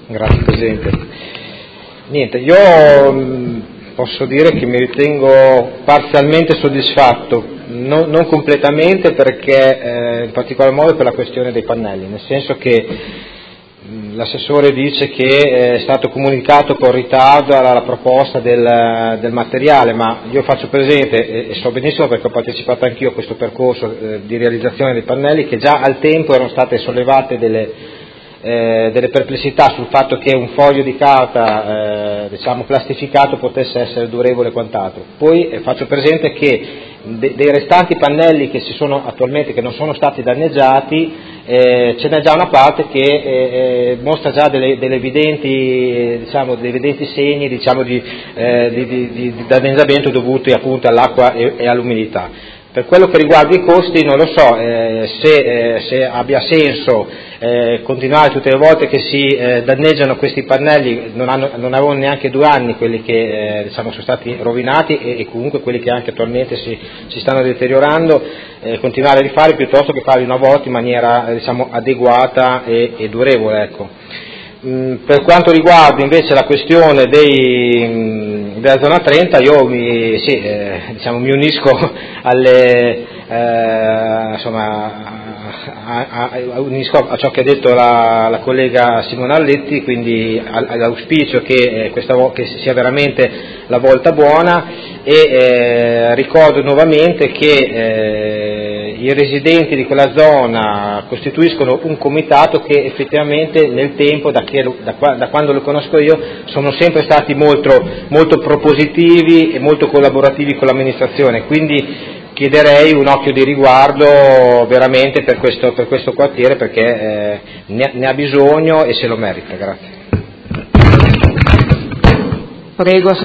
Grazie Presidente. Niente, io posso dire che mi ritengo parzialmente soddisfatto, non completamente, perché in particolar modo per la questione dei pannelli, nel senso che l'assessore dice che è stato comunicato con ritardo alla proposta del materiale, ma io faccio presente, e so benissimo perché ho partecipato anch'io a questo percorso di realizzazione dei pannelli, che già al tempo erano state sollevate delle perplessità sul fatto che un foglio di carta plastificato potesse essere durevole e quant'altro. Poi faccio presente che dei restanti pannelli che attualmente che non sono stati danneggiati, ce n'è già una parte che mostra già degli evidenti segni di danneggiamento dovuti appunto all'acqua e all'umidità. Per quello che riguarda i costi non lo so se abbia senso continuare tutte le volte che si danneggiano questi pannelli, non avevano neanche 2 anni quelli che sono stati rovinati e comunque quelli che anche attualmente si stanno deteriorando, continuare a rifare piuttosto che farli una volta in maniera adeguata e durevole, ecco. Per quanto riguarda invece la questione della zona 30, io mi unisco unisco a ciò che ha detto la collega Simona Alletti, quindi all'auspicio che che sia veramente la volta buona, e ricordo nuovamente che i residenti di quella zona costituiscono un comitato che effettivamente nel tempo, da quando lo conosco io, sono sempre stati molto propositivi e molto collaborativi con l'amministrazione, quindi chiederei un occhio di riguardo veramente per questo quartiere, perché ne ha bisogno e se lo merita. Grazie. Prego.